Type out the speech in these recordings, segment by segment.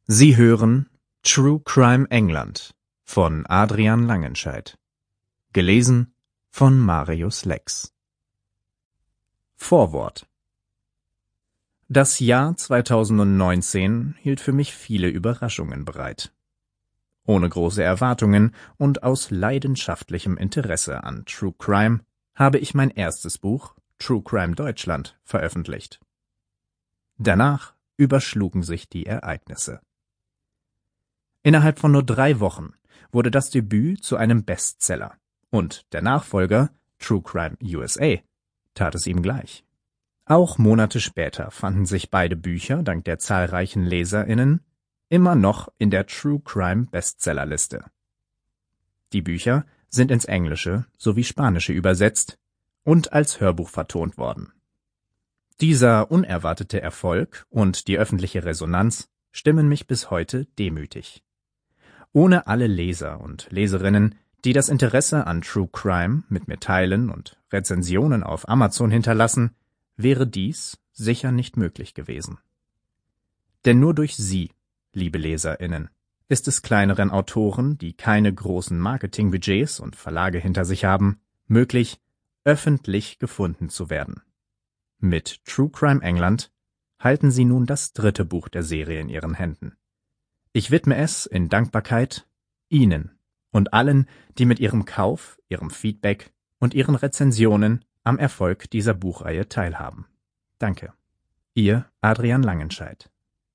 Sie hören True Crime England von Adrian Langenscheidt. Gelesen von Marius Lex. Vorwort. Das Jahr 2019 hielt für mich viele Überraschungen bereit. Ohne große Erwartungen und aus leidenschaftlichem Interesse an True Crime habe ich mein erstes Buch, True Crime Deutschland, veröffentlicht. Danach überschlugen sich die Ereignisse. Innerhalb von nur 3 Wochen wurde das Debüt zu einem Bestseller und der Nachfolger, True Crime USA, tat es ihm gleich. Auch Monate später fanden sich beide Bücher dank der zahlreichen LeserInnen immer noch in der True Crime Bestsellerliste. Die Bücher sind ins Englische sowie Spanische übersetzt und als Hörbuch vertont worden. Dieser unerwartete Erfolg und die öffentliche Resonanz stimmen mich bis heute demütig. Ohne alle Leser und Leserinnen, die das Interesse an True Crime mit mir teilen und Rezensionen auf Amazon hinterlassen, wäre dies sicher nicht möglich gewesen. Denn nur durch Sie, liebe LeserInnen, ist es kleineren Autoren, die keine großen Marketingbudgets und Verlage hinter sich haben, möglich, öffentlich gefunden zu werden. Mit True Crime England halten Sie nun das 3. Buch der Serie in Ihren Händen. Ich widme es in Dankbarkeit Ihnen und allen, die mit Ihrem Kauf, Ihrem Feedback und Ihren Rezensionen am Erfolg dieser Buchreihe teilhaben. Danke. Ihr Adrian Langenscheidt.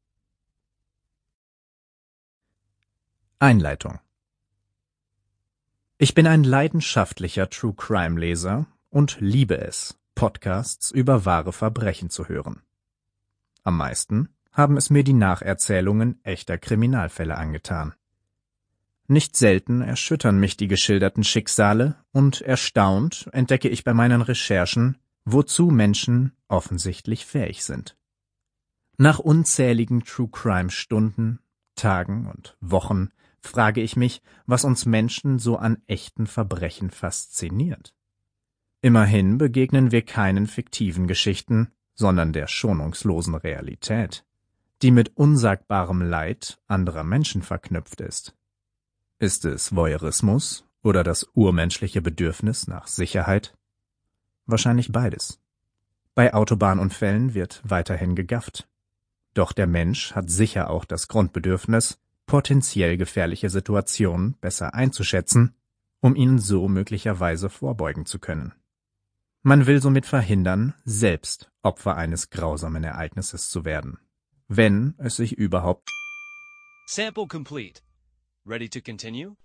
Einleitung. Ich bin ein leidenschaftlicher True Crime Leser und liebe es, Podcasts über wahre Verbrechen zu hören. Am meisten haben es mir die Nacherzählungen echter Kriminalfälle angetan. Nicht selten erschüttern mich die geschilderten Schicksale und erstaunt entdecke ich bei meinen Recherchen, wozu Menschen offensichtlich fähig sind. Nach unzähligen True-Crime-Stunden, Tagen und Wochen frage ich mich, was uns Menschen so an echten Verbrechen fasziniert. Immerhin begegnen wir keinen fiktiven Geschichten, sondern der schonungslosen Realität, die mit unsagbarem Leid anderer Menschen verknüpft ist. Ist es Voyeurismus oder das urmenschliche Bedürfnis nach Sicherheit? Wahrscheinlich beides. Bei Autobahnunfällen wird weiterhin gegafft. Doch der Mensch hat sicher auch das Grundbedürfnis, potenziell gefährliche Situationen besser einzuschätzen, um ihnen so möglicherweise vorbeugen zu können. Man will somit verhindern, selbst Opfer eines grausamen Ereignisses zu werden, wenn es sich überhaupt... Sample complete. Ready to continue?